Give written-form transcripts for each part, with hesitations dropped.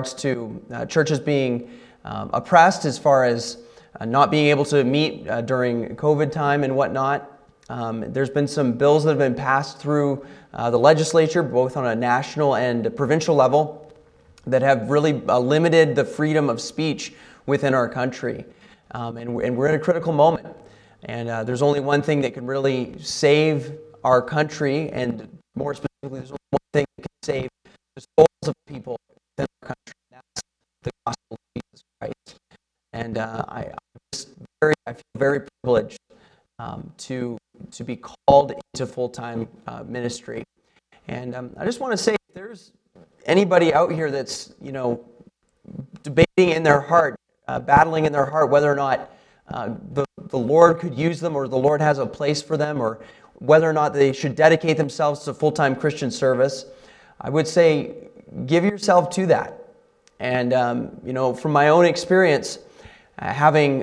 to churches being oppressed as far as not being able to meet during COVID time and whatnot. There's been some bills that have been passed through the legislature, both on a national and provincial level, that have really limited the freedom of speech within our country. And we're in a critical moment. And there's only one thing that can really save our country, and more specifically, there's only one thing that can save the souls of people within our country, and that's the gospel of Jesus Christ. And I feel very privileged to be called into full-time ministry. And I just want to say, if there's anybody out here that's, debating in their heart, battling in their heart whether or not the Lord could use them, or the Lord has a place for them, or whether or not they should dedicate themselves to full-time Christian service, I would say give yourself to that. And from my own experience, having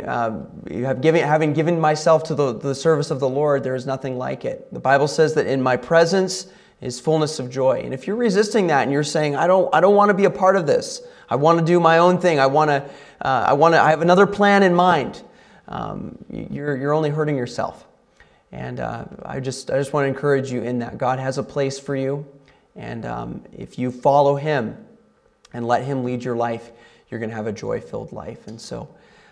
given myself to the service of the Lord, there is nothing like it. The Bible says that in my presence is fullness of joy. And if you're resisting that and you're saying, I don't want to be a part of this, I want to do my own thing, I have another plan in mind, you're only hurting yourself. And I just want to encourage you in that God has a place for you, and if you follow Him and let Him lead your life, you're going to have a joy-filled life. And so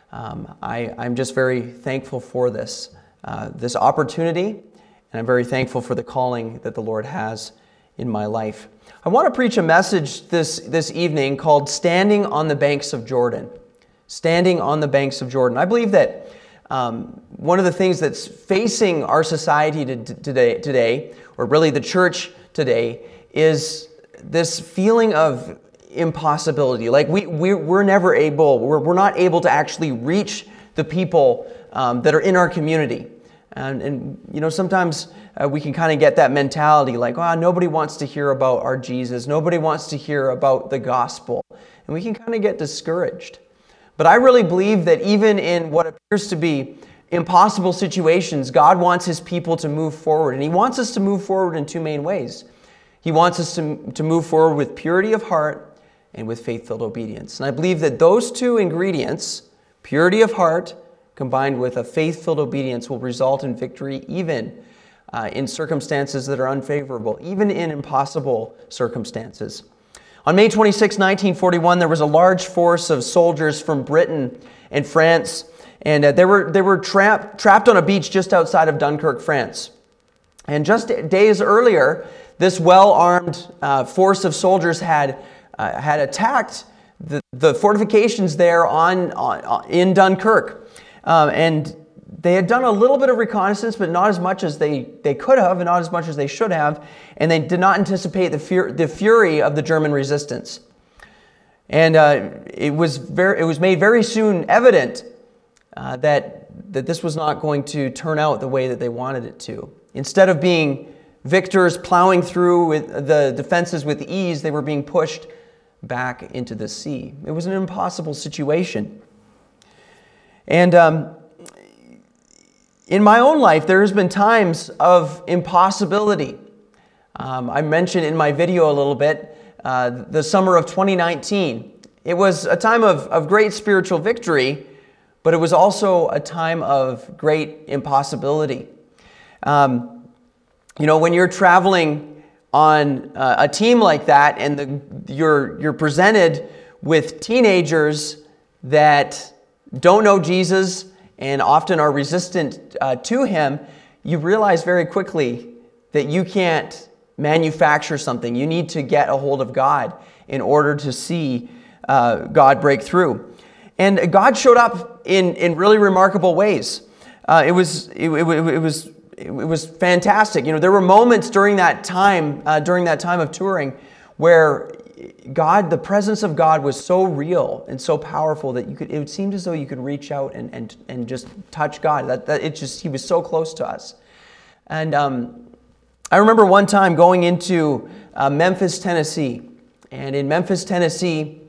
I'm just very thankful for this opportunity, and I'm very thankful for the calling that the Lord has in my life. I want to preach a message this evening called Standing on the Banks of Jordan. Standing on the Banks of Jordan. I believe that one of the things that's facing our society today, or really the church today, is this feeling of impossibility. Like we're never able, we're not able to actually reach the people that are in our community. And sometimes we can kind of get that mentality like, nobody wants to hear about our Jesus. Nobody wants to hear about the gospel. And we can kind of get discouraged. But I really believe that even in what appears to be impossible situations, God wants His people to move forward. And He wants us to move forward in two main ways. He wants us to move forward with purity of heart and with faith-filled obedience. And I believe that those two ingredients, purity of heart combined with a faith-filled obedience, will result in victory even in circumstances that are unfavorable, even in impossible circumstances. On May 26, 1941, there was a large force of soldiers from Britain and France, and they were trapped on a beach just outside of Dunkirk, France. And just days earlier, this well-armed force of soldiers had attacked the fortifications there in Dunkirk. And they had done a little bit of reconnaissance, but not as much as they could have, and not as much as they should have. And they did not anticipate the fury of the German resistance. And it was made very soon evident that this was not going to turn out the way that they wanted it to. Instead of being victors plowing through the defenses with ease, they were being pushed back into the sea. It was an impossible situation. And in my own life, there has been times of impossibility. I mentioned in my video a little bit the summer of 2019. It was a time of great spiritual victory, but it was also a time of great impossibility. When you're traveling on a team like that, and you're presented with teenagers that don't know Jesus and often are resistant to Him, you realize very quickly that you can't manufacture something. You need to get a hold of God in order to see God break through. And God showed up in really remarkable ways. It was fantastic. There were moments during that time of touring where the presence of God was so real and so powerful that it seemed as though you could reach out and just touch God. He was so close to us. And I remember one time going into Memphis, Tennessee. And in Memphis, Tennessee,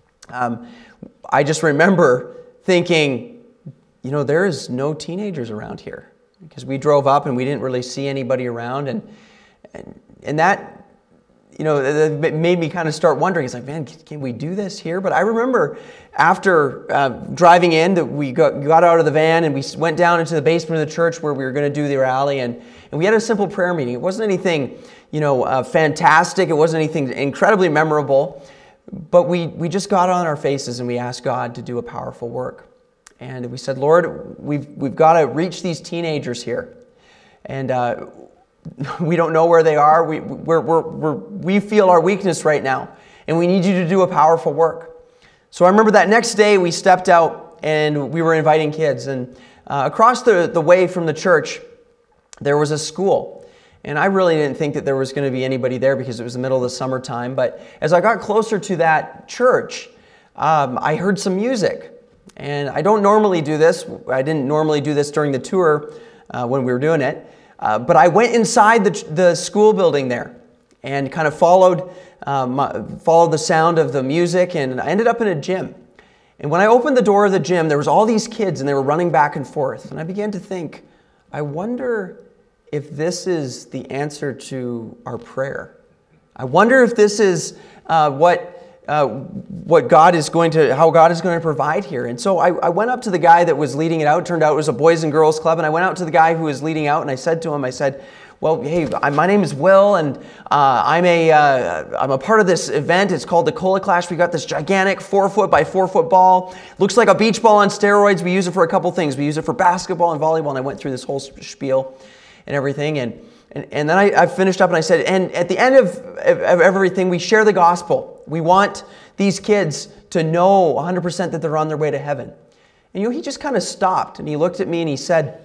I just remember thinking, there is no teenagers around here. Because we drove up and we didn't really see anybody around. And that it made me kind of start wondering. It's like, man, can we do this here? But I remember after driving in, that we got out of the van and we went down into the basement of the church where we were going to do the rally, and we had a simple prayer meeting. It wasn't anything, fantastic. It wasn't anything incredibly memorable, but we just got on our faces and we asked God to do a powerful work. And we said, Lord, we've got to reach these teenagers here, and we don't know where they are. We feel our weakness right now, and we need you to do a powerful work. So I remember that next day we stepped out and we were inviting kids, and across the way from the church there was a school. And I really didn't think that there was going to be anybody there because it was the middle of the summertime. But as I got closer to that church, I heard some music. And I don't normally do this. I didn't normally do this during the tour when we were doing it. But I went inside the school building there and kind of followed the sound of the music, and I ended up in a gym. And when I opened the door of the gym, there was all these kids and they were running back and forth. And I began to think, I wonder if this is the answer to our prayer. I wonder if this is how God is going to provide here. And so I went up to the guy that was leading it out. It turned out it was a Boys and Girls Club. And I went out to the guy who was leading out, and I said to him, well, hey, my name is Will, and I'm a part of this event. It's called the Cola Clash. We got this gigantic 4-foot by 4-foot ball. Looks like a beach ball on steroids. We use it for a couple things. We use it for basketball and volleyball. And I went through this whole spiel and everything. And then I finished up and I said, and at the end of everything, we share the gospel. We want these kids to know 100% that they're on their way to heaven. And he just kind of stopped and he looked at me and he said,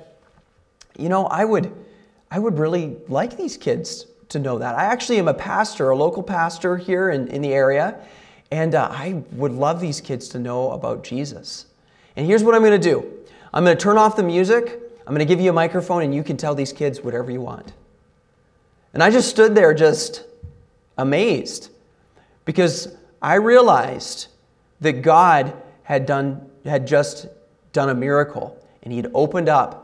I would really like these kids to know that. I actually am a pastor, a local pastor here in the area, and I would love these kids to know about Jesus. And here's what I'm going to do. I'm going to turn off the music. I'm going to give you a microphone, and you can tell these kids whatever you want. And I just stood there just amazed, because I realized that God had just done a miracle, and He had opened up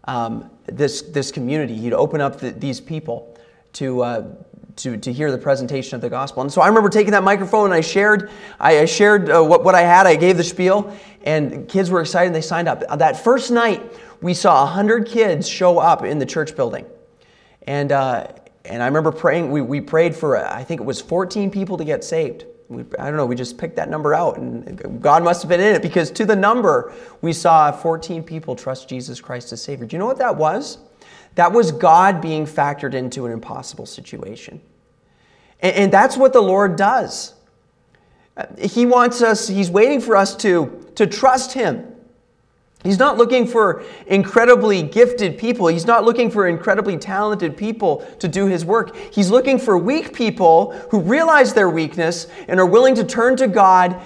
this community. He'd opened up these people to hear the presentation of the gospel. And so I remember taking that microphone and I shared what I had. I gave the spiel, and kids were excited and they signed up. That first night, we saw 100 kids show up in the church building. And I remember praying. We prayed for, I think it was 14 people to get saved. I don't know, we just picked that number out, and God must have been in it, because to the number, we saw 14 people trust Jesus Christ as Savior. Do you know what that was? That was God being factored into an impossible situation. And that's what the Lord does. He wants us, He's waiting for us to trust Him. He's not looking for incredibly gifted people. He's not looking for incredibly talented people to do His work. He's looking for weak people who realize their weakness and are willing to turn to God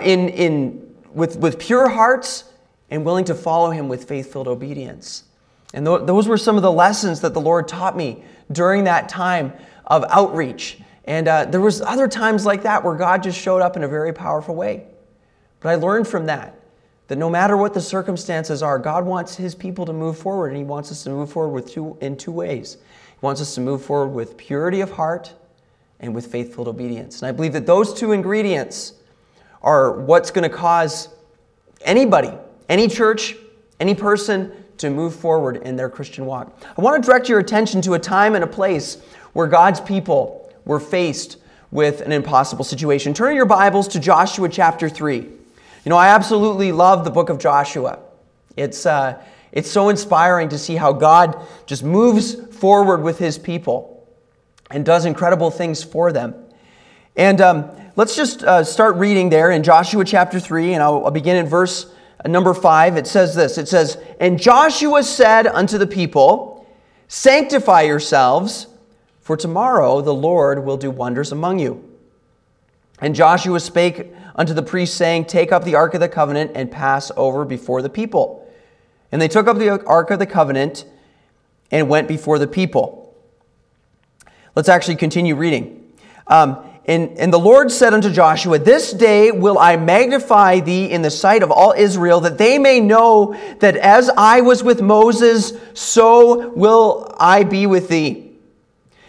with pure hearts and willing to follow Him with faith-filled obedience. And those were some of the lessons that the Lord taught me during that time of outreach. And there was other times like that where God just showed up in a very powerful way. But I learned from that no matter what the circumstances are, God wants His people to move forward, and He wants us to move forward in two ways. He wants us to move forward with purity of heart and with faithful obedience. And I believe that those two ingredients are what's going to cause anybody, any church, any person to move forward in their Christian walk. I want to direct your attention to a time and a place where God's people were faced with an impossible situation. Turn your Bibles to Joshua chapter 3. I absolutely love the book of Joshua. It's so inspiring to see how God just moves forward with His people and does incredible things for them. And let's just start reading there in Joshua chapter 3, and I'll begin in verse number 5. It says this. It says, "And Joshua said unto the people, Sanctify yourselves, for tomorrow the Lord will do wonders among you. And Joshua spake unto the priests, saying, Take up the ark of the covenant and pass over before the people. And they took up the ark of the covenant and went before the people." Let's actually continue reading. And the Lord said unto Joshua, "This day will I magnify thee in the sight of all Israel, that they may know that as I was with Moses, so will I be with thee.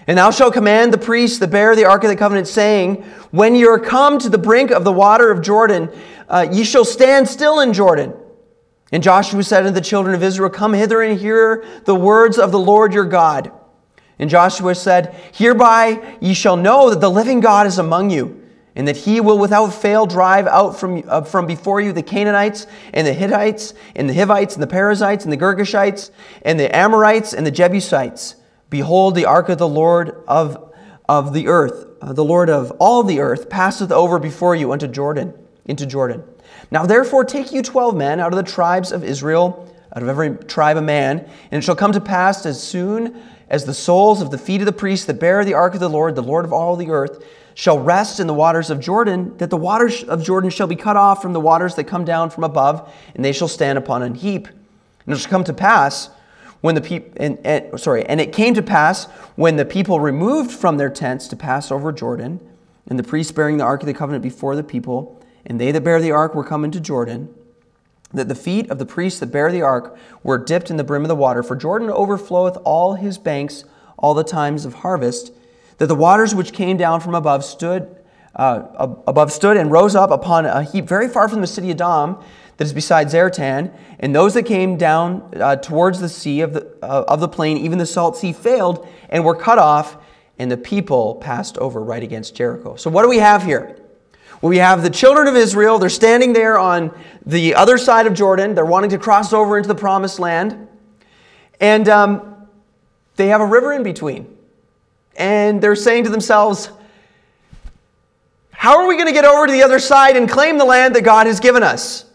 And thou shalt command the priests that bear the ark of the covenant, saying, when ye are come to the brink of the water of Jordan, ye shall stand still in Jordan. And Joshua said unto the children of Israel, come hither and hear the words of the Lord your God. And Joshua said, hereby ye shall know that the living God is among you, and that he will without fail drive out from before you the Canaanites, and the Hittites, and the Hivites, and the Perizzites, and the Girgashites, and the Amorites, and the Jebusites. Behold, the ark of the Lord of the earth, the Lord of all the earth, passeth over before you into Jordan. Now therefore take you 12 men out of the tribes of Israel, out of every tribe a man, and it shall come to pass as soon as the soles of the feet of the priests that bear the ark of the Lord of all the earth, shall rest in the waters of Jordan, that the waters of Jordan shall be cut off from the waters that come down from above, and they shall stand upon an heap. And it shall come to pass when it came to pass when the people removed from their tents to pass over Jordan, and the priests bearing the ark of the covenant before the people, and they that bear the ark were come into Jordan, that the feet of the priests that bear the ark were dipped in the brim of the water, for Jordan overfloweth all his banks all the times of harvest, that the waters which came down from above stood and rose up upon a heap very far from the city of Dom, that is beside Zartan, and those that came down towards the sea of the plain, even the salt sea, failed and were cut off, and the people passed over right against Jericho. So what do we have here? Well, we have the children of Israel. They're standing there on the other side of Jordan. They're wanting to cross over into the promised land, and they have a river in between. And they're saying to themselves, how are we going to get over to the other side and claim the land that God has given us?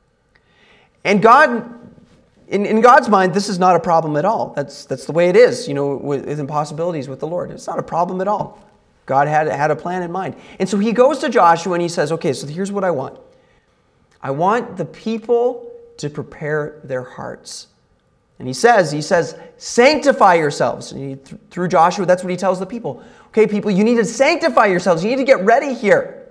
And God, in God's mind, this is not a problem at all. That's the way it is, with impossibilities with the Lord. It's not a problem at all. God had a plan in mind. And so he goes to Joshua and he says, okay, so here's what I want. I want the people to prepare their hearts. And he says, sanctify yourselves. And through Joshua, that's what he tells the people. Okay, people, you need to sanctify yourselves. You need to get ready here.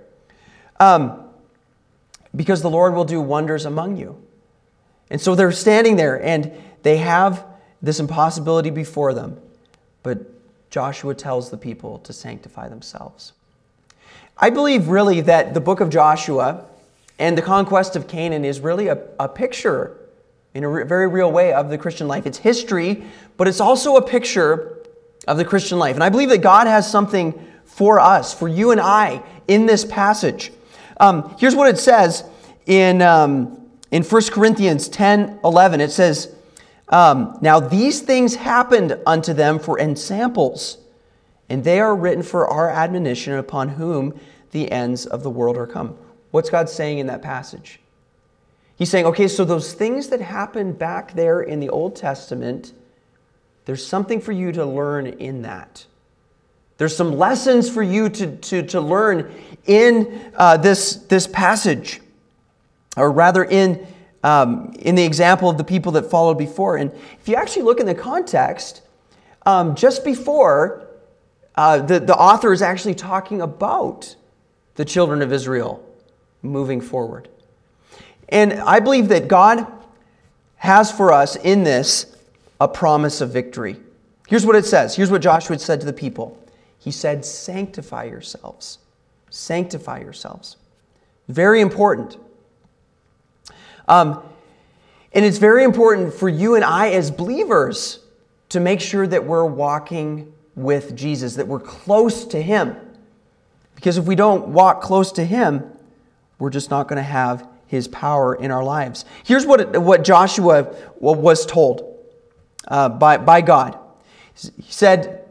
Because the Lord will do wonders among you. And so they're standing there and they have this impossibility before them. But Joshua tells the people to sanctify themselves. I believe really that the book of Joshua and the conquest of Canaan is really a picture in a very real way of the Christian life. It's history, but it's also a picture of the Christian life. And I believe that God has something for us, for you and I, in this passage. Here's what it says in 1 Corinthians 10:11. It says, now these things happened unto them for ensamples, and they are written for our admonition, upon whom the ends of the world are come. What's God saying in that passage? He's saying, okay, so those things that happened back there in the Old Testament, there's something for you to learn in that. There's some lessons for you to learn in this passage, or rather in the example of the people that followed before. And if you actually look in the context, just before, the author is actually talking about the children of Israel moving forward. And I believe that God has for us in this a promise of victory. Here's what it says. Here's what Joshua said to the people. He said, sanctify yourselves. Sanctify yourselves. Very important. And it's very important for you and I as believers to make sure that we're walking with Jesus, that we're close to Him. Because if we don't walk close to Him, we're just not going to have His power in our lives. Here's what Joshua was told by God. He said,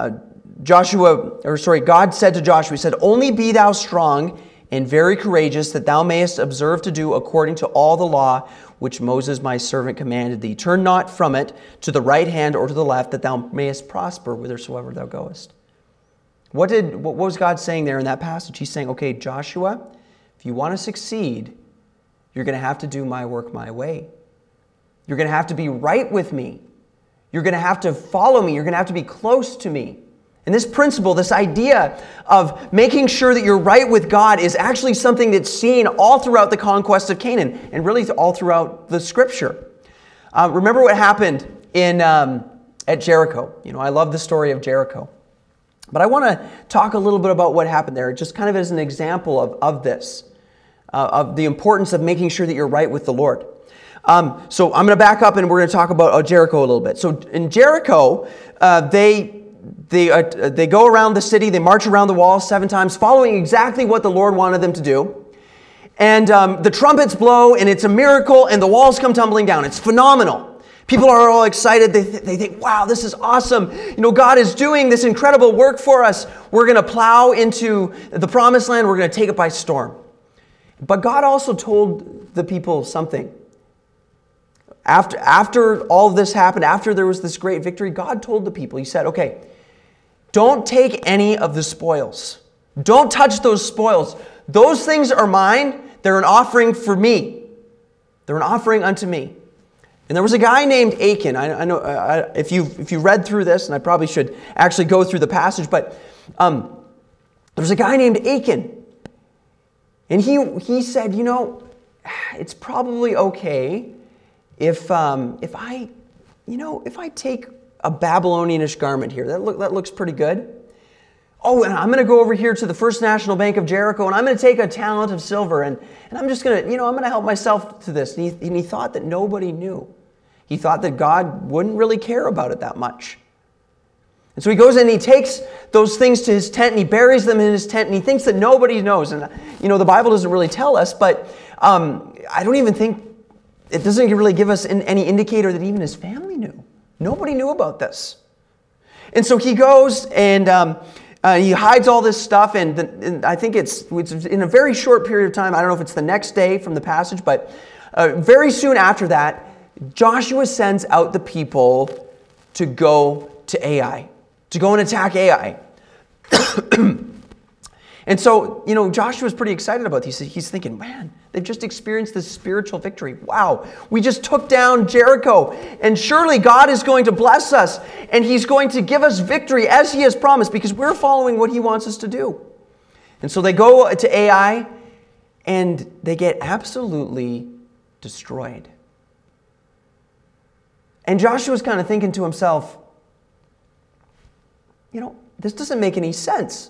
God said to Joshua, He said, only be thou strong and very courageous, that thou mayest observe to do according to all the law which Moses my servant commanded thee. Turn not from it to the right hand or to the left, that thou mayest prosper whithersoever thou goest. What was God saying there in that passage? He's saying, okay, Joshua, if you want to succeed, you're going to have to do my work my way. You're going to have to be right with me. You're going to have to follow me. You're going to have to be close to me. And this principle, this idea of making sure that you're right with God, is actually something that's seen all throughout the conquest of Canaan and really all throughout the Scripture. Remember what happened at Jericho. I love the story of Jericho. But I want to talk a little bit about what happened there, just kind of as an example of this, of the importance of making sure that you're right with the Lord. So I'm going to back up and we're going to talk about Jericho a little bit. So in Jericho, they go around the city, they march around the walls 7 times, following exactly what the Lord wanted them to do. And the trumpets blow, and it's a miracle, and the walls come tumbling down. It's phenomenal. People are all excited. They think, wow, this is awesome. God is doing this incredible work for us. We're going to plow into the promised land. We're going to take it by storm. But God also told the people something. After all of this happened, after there was this great victory, God told the people, he said, okay, don't take any of the spoils. Don't touch those spoils. Those things are mine. They're an offering for me. They're an offering unto me. And there was a guy named Achan. I know if you read through this, and I probably should actually go through the passage, but there was a guy named Achan. And he said, it's probably okay if I take a Babylonianish garment here. That looks pretty good. Oh, and I'm going to go over here to the First National Bank of Jericho, and I'm going to take a talent of silver, and I'm just going to, I'm going to help myself to this. And he thought that nobody knew. He thought that God wouldn't really care about it that much. And so he goes and he takes those things to his tent, and he buries them in his tent, and he thinks that nobody knows. And, the Bible doesn't really tell us, but I don't even think, it doesn't really give us any indicator that even his family knew. Nobody knew about this. And so he goes and he hides all this stuff, and I think it's in a very short period of time. I don't know if it's the next day from the passage, but very soon after that, Joshua sends out the people to go to Ai, to go and attack Ai. And so, Joshua's pretty excited about this. He's thinking, man, they've just experienced this spiritual victory. Wow, we just took down Jericho, and surely God is going to bless us, and he's going to give us victory as he has promised, because we're following what he wants us to do. And so they go to Ai, and they get absolutely destroyed. And Joshua's kind of thinking to himself, this doesn't make any sense.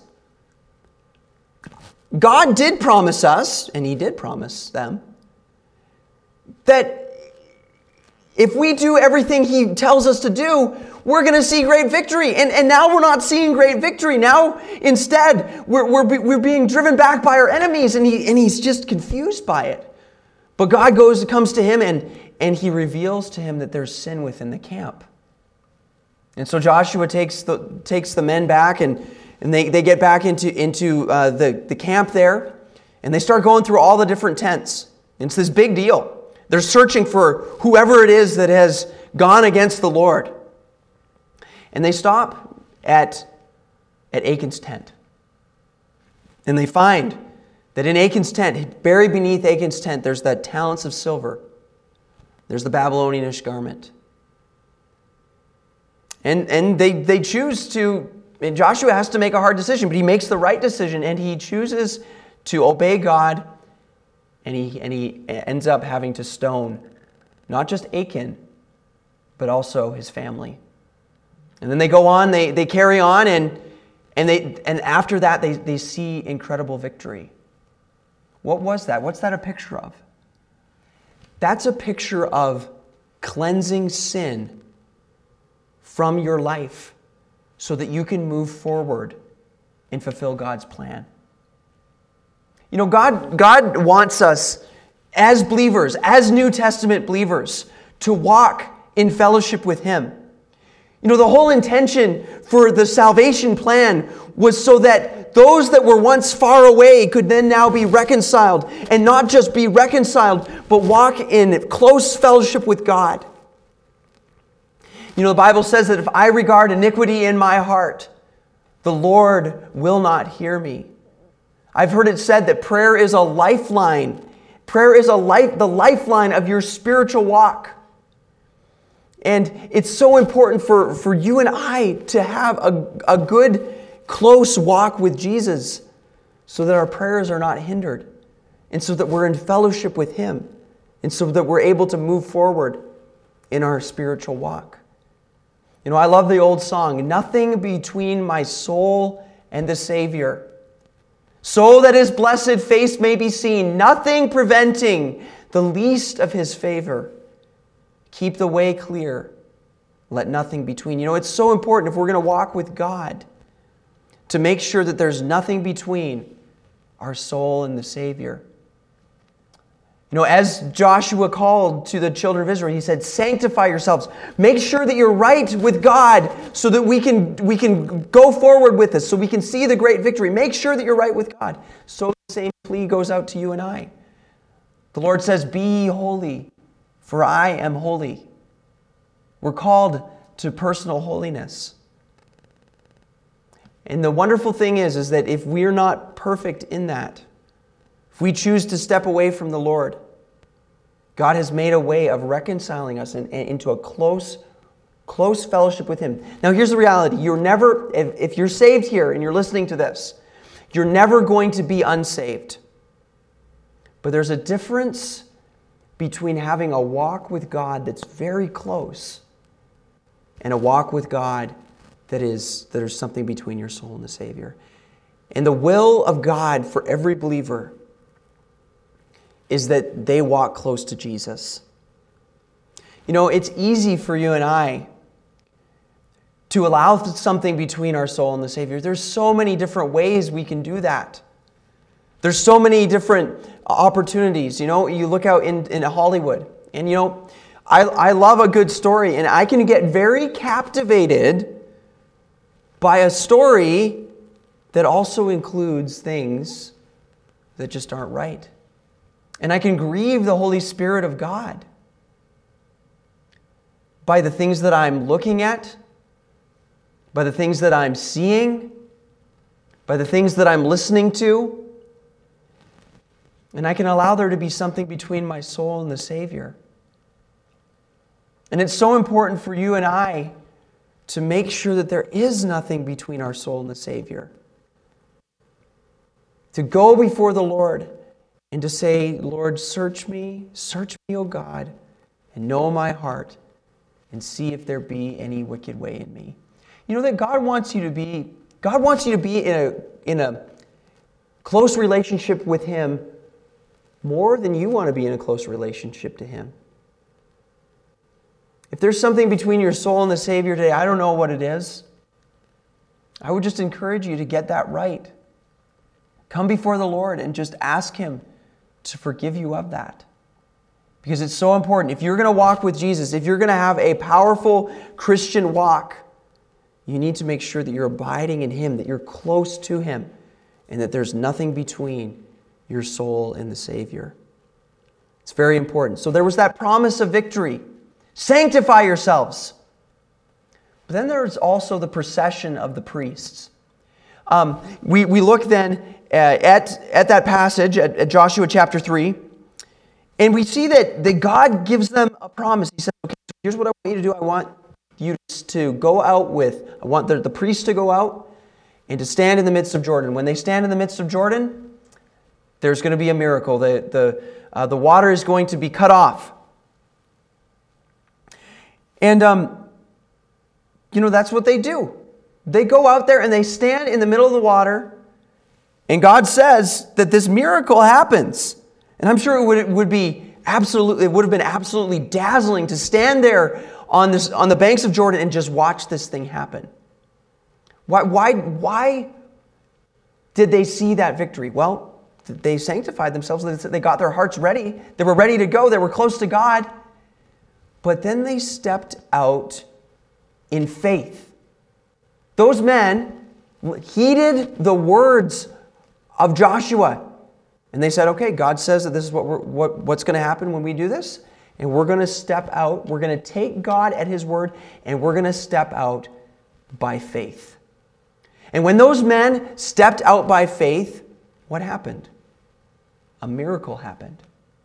God did promise us, and he did promise them, that if we do everything he tells us to do, we're going to see great victory. And now we're not seeing great victory. Now, instead, we're being driven back by our enemies, and he's just confused by it. But God comes to him, and he reveals to him that there's sin within the camp. And so Joshua takes the men back, and they get back into the camp there, and they start going through all the different tents. It's this big deal. They're searching for whoever it is that has gone against the Lord. And they stop at Achan's tent. And they find that in Achan's tent, buried beneath Achan's tent, there's that talents of silver. There's the Babylonianish garment. And they choose to, and Joshua has to make a hard decision, but he makes the right decision, and he chooses to obey God, and he ends up having to stone not just Achan, but also his family. And then they go on, they carry on, and after that they see incredible victory. What was that? What's that a picture of? That's a picture of cleansing sin from your life so that you can move forward and fulfill God's plan. God wants us as believers, as New Testament believers, to walk in fellowship with him. The whole intention for the salvation plan was so that those that were once far away could then now be reconciled, and not just be reconciled, but walk in close fellowship with God. The Bible says that if I regard iniquity in my heart, the Lord will not hear me. I've heard it said that prayer is a lifeline. Prayer is the lifeline of your spiritual walk. And it's so important for you and I to have a good, close walk with Jesus so that our prayers are not hindered, and so that we're in fellowship with him, and so that we're able to move forward in our spiritual walk. You know, I love the old song, nothing between my soul and the Savior. So that his blessed face may be seen, nothing preventing the least of his favor. Keep the way clear, let nothing between. You know, it's so important if we're going to walk with God to make sure that there's nothing between our soul and the Savior. You know, as Joshua called to the children of Israel, he said, sanctify yourselves. Make sure that you're right with God so that we can go forward with this, so we can see the great victory. Make sure that you're right with God. So the same plea goes out to you and I. The Lord says, be ye holy, for I am holy. We're called to personal holiness. And the wonderful thing is that if we're not perfect in that, if we choose to step away from the Lord, God has made a way of reconciling us into a close fellowship with Him. Now here's the reality. You're never, if you're saved here and you're listening to this, you're never going to be unsaved. But there's a difference between having a walk with God that's very close and a walk with God that there's something between your soul and the Savior. And the will of God for every believer is that they walk close to Jesus. You know, it's easy for you and I to allow something between our soul and the Savior. There's so many different ways we can do that. There's so many different opportunities. You know, you look out in Hollywood, and you know, I love a good story, and I can get very captivated by a story that also includes things that just aren't right. And I can grieve the Holy Spirit of God by the things that I'm looking at, by the things that I'm seeing, by the things that I'm listening to. And I can allow there to be something between my soul and the Savior. And it's so important for you and I to make sure that there is nothing between our soul and the Savior. To go before the Lord and to say, Lord, search me, O God, and know my heart, and see if there be any wicked way in me. You know that God wants you to be in a close relationship with Him more than you want to be in a close relationship to Him. If there's something between your soul and the Savior today, I don't know what it is. I would just encourage you to get that right. Come before the Lord and just ask Him to forgive you of that. Because it's so important. If you're going to walk with Jesus, if you're going to have a powerful Christian walk, you need to make sure that you're abiding in Him, that you're close to Him, and that there's nothing between your soul and the Savior. It's very important. So there was that promise of victory. Sanctify yourselves. But then there's also the procession of the priests. We look then at that passage, at Joshua chapter 3, and we see that God gives them a promise. He said, okay, so here's what I want you to do. I want you to go out I want the priests to go out and to stand in the midst of Jordan. When they stand in the midst of Jordan, there's going to be a miracle. The water is going to be cut off. And, you know, that's what they do. They go out there and they stand in the middle of the water, and God says that this miracle happens. And I'm sure it would have been absolutely dazzling to stand there on the banks of Jordan and just watch this thing happen. Why did they see that victory? Well, they sanctified themselves. They got their hearts ready. They were ready to go. They were close to God. But then they stepped out in faith. Those men heeded the words of Joshua. And they said, okay, God says that this is what's going to happen when we do this. And we're going to step out. We're going to take God at His word. And we're going to step out by faith. And when those men stepped out by faith, what happened? A miracle happened.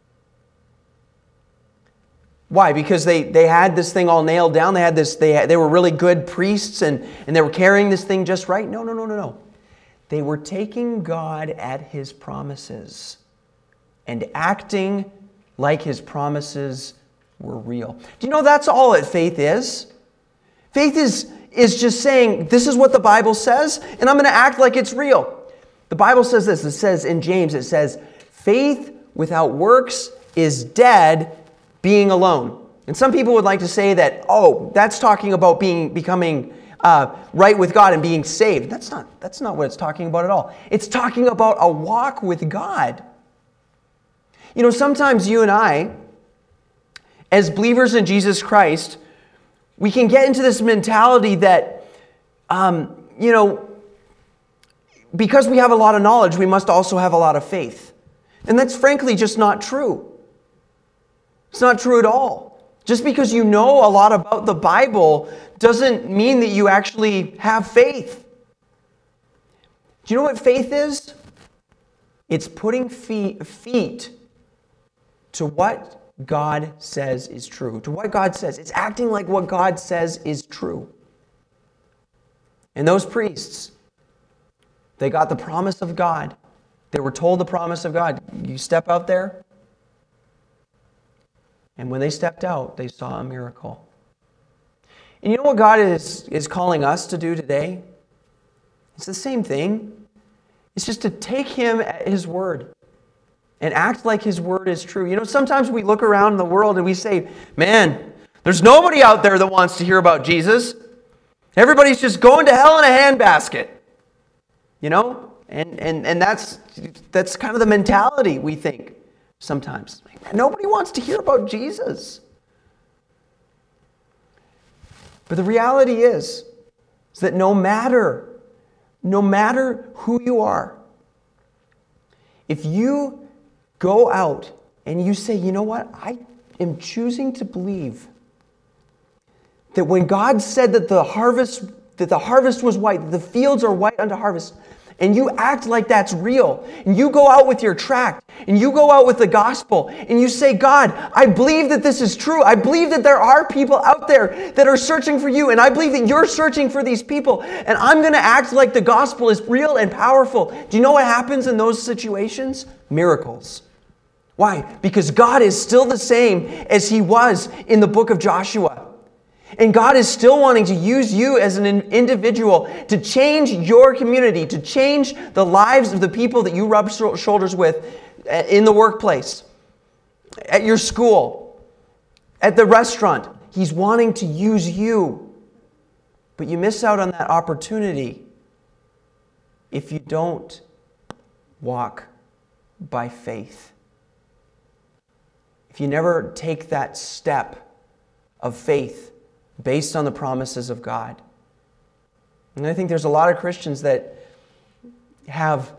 Why? Because they had this thing all nailed down. They were really good priests and they were carrying this thing just right. No. They were taking God at His promises and acting like His promises were real. Do you know that's all that faith is? Faith is just saying, this is what the Bible says, and I'm going to act like it's real. The Bible says this. It says in James, it says, faith without works is dead, being alone. And some people would like to say that, oh, that's talking about becoming right with God and being saved. That's not what it's talking about at all. It's talking about a walk with God. You know, sometimes you and I, as believers in Jesus Christ, we can get into this mentality that, because we have a lot of knowledge, we must also have a lot of faith. And that's frankly just not true. It's not true at all. Just because you know a lot about the Bible doesn't mean that you actually have faith. Do you know what faith is? It's putting feet to what God says is true, to what God says. It's acting like what God says is true. And those priests, they got the promise of God. They were told the promise of God. You step out there. And when they stepped out, they saw a miracle. And you know what God is calling us to do today? It's the same thing. It's just to take Him at His word and act like His word is true. You know, sometimes we look around the world and we say, man, there's nobody out there that wants to hear about Jesus. Everybody's just going to hell in a handbasket. You know? And that's kind of the mentality we think sometimes. Man, nobody wants to hear about Jesus. But the reality is that no matter who you are, if you go out and you say, you know what, I am choosing to believe that when God said that the harvest was white, that the fields are white unto harvest, and you act like that's real, and you go out with your tract, and you go out with the gospel, and you say, God, I believe that this is true. I believe that there are people out there that are searching for you, and I believe that you're searching for these people, and I'm going to act like the gospel is real and powerful. Do you know what happens in those situations? Miracles. Why? Because God is still the same as He was in the book of Joshua. And God is still wanting to use you as an individual to change your community, to change the lives of the people that you rub shoulders with in the workplace, at your school, at the restaurant. He's wanting to use you. But you miss out on that opportunity if you don't walk by faith. If you never take that step of faith based on the promises of God. And I think there's a lot of Christians that have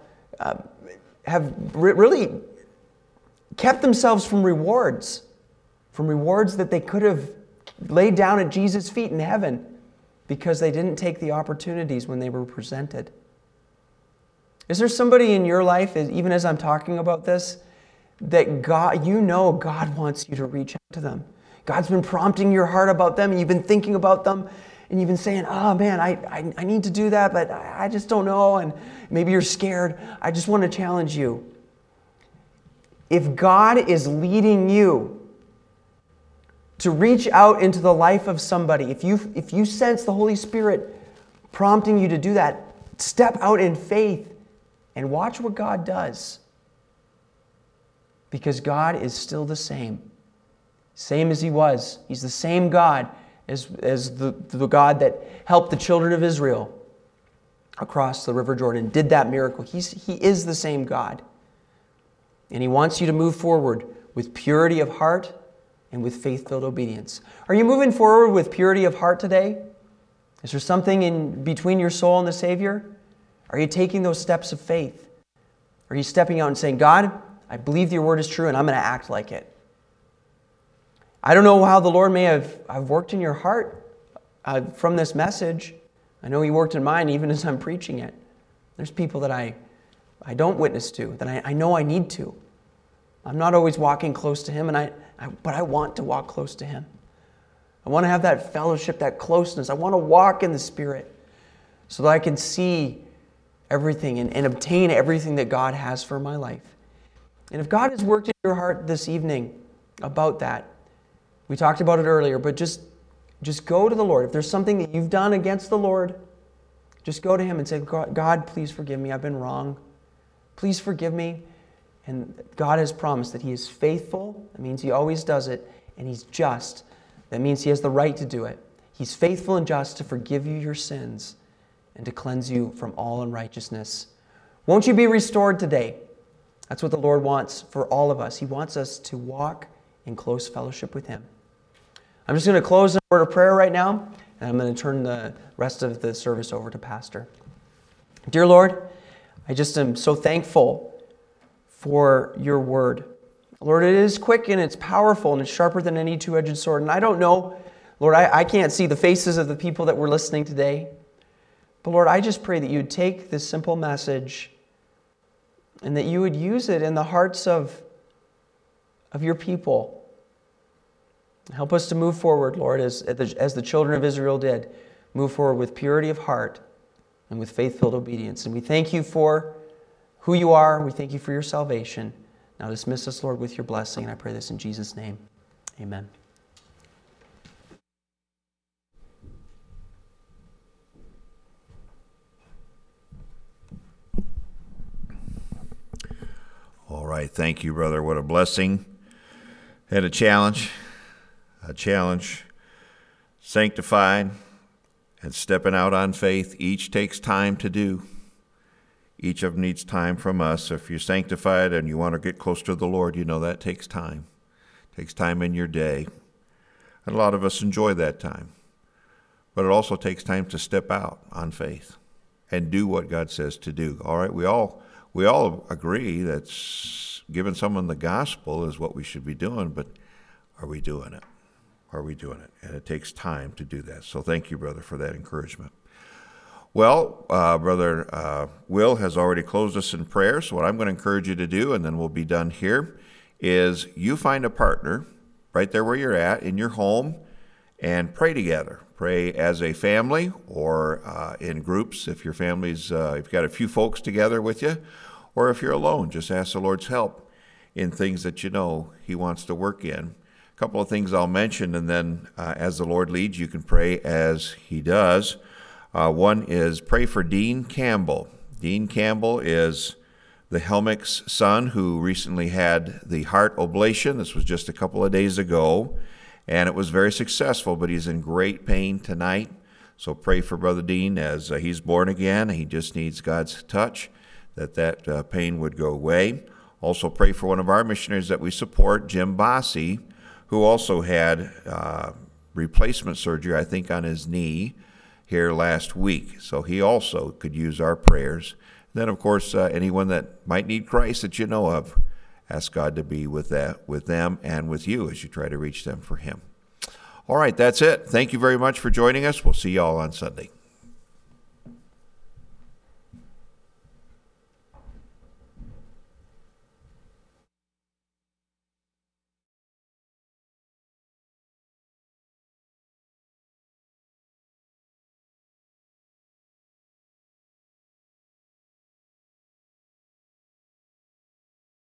really kept themselves from rewards that they could have laid down at Jesus' feet in heaven because they didn't take the opportunities when they were presented. Is there somebody in your life, even as I'm talking about this, that God wants you to reach out to them? God's been prompting your heart about them, and you've been thinking about them, and you've been saying, oh man, I need to do that, but I just don't know, and maybe you're scared. I just want to challenge you. If God is leading you to reach out into the life of somebody, if you sense the Holy Spirit prompting you to do that, step out in faith and watch what God does. Because God is still the same. Same as He was. He's the same God as the God that helped the children of Israel across the River Jordan, did that miracle. He is the same God. And He wants you to move forward with purity of heart and with faith-filled obedience. Are you moving forward with purity of heart today? Is there something in between your soul and the Savior? Are you taking those steps of faith? Are you stepping out and saying, God, I believe your word is true and I'm going to act like it? I don't know how the Lord may have worked in your heart from this message. I know He worked in mine even as I'm preaching it. There's people that I don't witness to, that I know I need to. I'm not always walking close to Him, but I want to walk close to Him. I want to have that fellowship, that closeness. I want to walk in the Spirit so that I can see everything and obtain everything that God has for my life. And if God has worked in your heart this evening about that, we talked about it earlier, but just just go to the Lord. If there's something that you've done against the Lord, just go to Him and say, God, please forgive me. I've been wrong. Please forgive me. And God has promised that He is faithful. That means He always does it. And He's just. That means He has the right to do it. He's faithful and just to forgive you your sins and to cleanse you from all unrighteousness. Won't you be restored today? That's what the Lord wants for all of us. He wants us to walk in close fellowship with Him. I'm just going to close in a word of prayer right now, and I'm going to turn the rest of the service over to Pastor. Dear Lord, I just am so thankful for your word. Lord, it is quick and it's powerful and it's sharper than any two-edged sword. And I don't know, Lord, I can't see the faces of the people that were listening today. But Lord, I just pray that you'd take this simple message and that you would use it in the hearts of your people. Help us to move forward, Lord, as the children of Israel did. Move forward with purity of heart and with faith-filled obedience. And we thank you for who you are. We thank you for your salvation. Now dismiss us, Lord, with your blessing. And I pray this in Jesus' name. Amen. All right. Thank you, brother. What a blessing. Had a challenge. Sanctified and stepping out on faith. Each takes time to do. Each of them needs time from us. If you're sanctified and you want to get close to the Lord, you know that takes time. It takes time in your day. And a lot of us enjoy that time. But it also takes time to step out on faith and do what God says to do. All right, we all agree that giving someone the gospel is what we should be doing, but are we doing it? Are we doing it? And it takes time to do that. So thank you, brother, for that encouragement. Well, Brother Will has already closed us in prayer, so what I'm going to encourage you to do, and then we'll be done here, is you find a partner right there where you're at in your home and pray together. Pray as a family or in groups if your family's, if you've got a few folks together with you, or if you're alone, just ask the Lord's help in things that you know He wants to work in. A couple of things I'll mention, and then as the Lord leads, you can pray as He does. One is pray for Dean Campbell. Dean Campbell is the Helmick's son who recently had the heart ablation. This was just a couple of days ago, and it was very successful, but he's in great pain tonight. So pray for Brother Dean as he's born again. He just needs God's touch, that pain would go away. Also pray for one of our missionaries that we support, Jim Bossy, who also had replacement surgery, I think, on his knee here last week. So he also could use our prayers. Then, of course, anyone that might need Christ that you know of, ask God to be with them and with you as you try to reach them for Him. All right, that's it. Thank you very much for joining us. We'll see you all on Sunday.